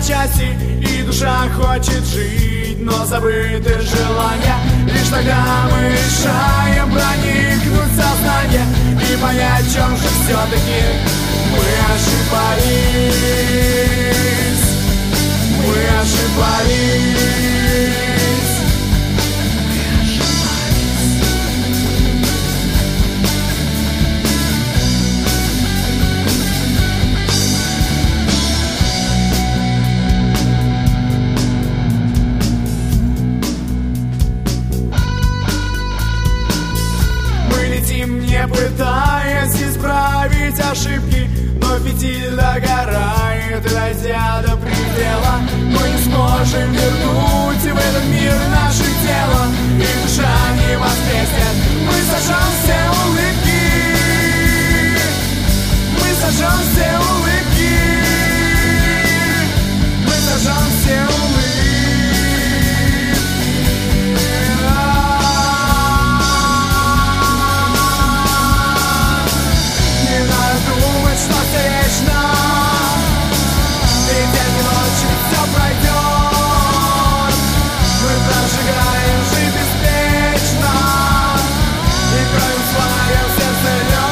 части, и душа хочет жить, но забыты желания. Лишь тогда мы решаем проникнуть в сознание и понять, в чем же все-таки мы ошибались. Мы ошибались. Не пытаясь исправить ошибки, но фитиль догорает, и дойдя до предела, мы не сможем вернуть в этот мир наше тело, и душа не воскреснет. Мы сожжем все улыбки, мы сожжем все улыбки, мы сожжем все улыбки. Что вечно, ведь этой ночью все пройдет. Мы прожигаем жизнь беспечно и кроем свое сердце лед.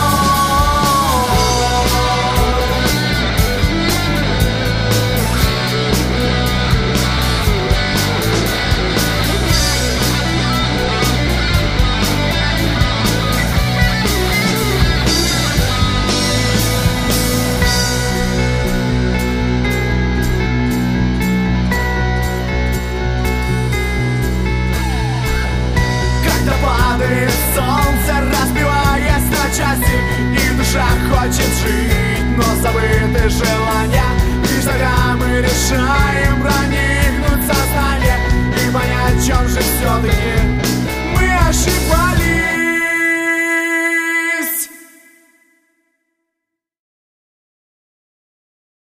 Солнце, разбиваясь на части, и душа хочет жить, но забыты желания. Лишь тогда мы решаем проникнуть в сознание и понять, в чем же все-таки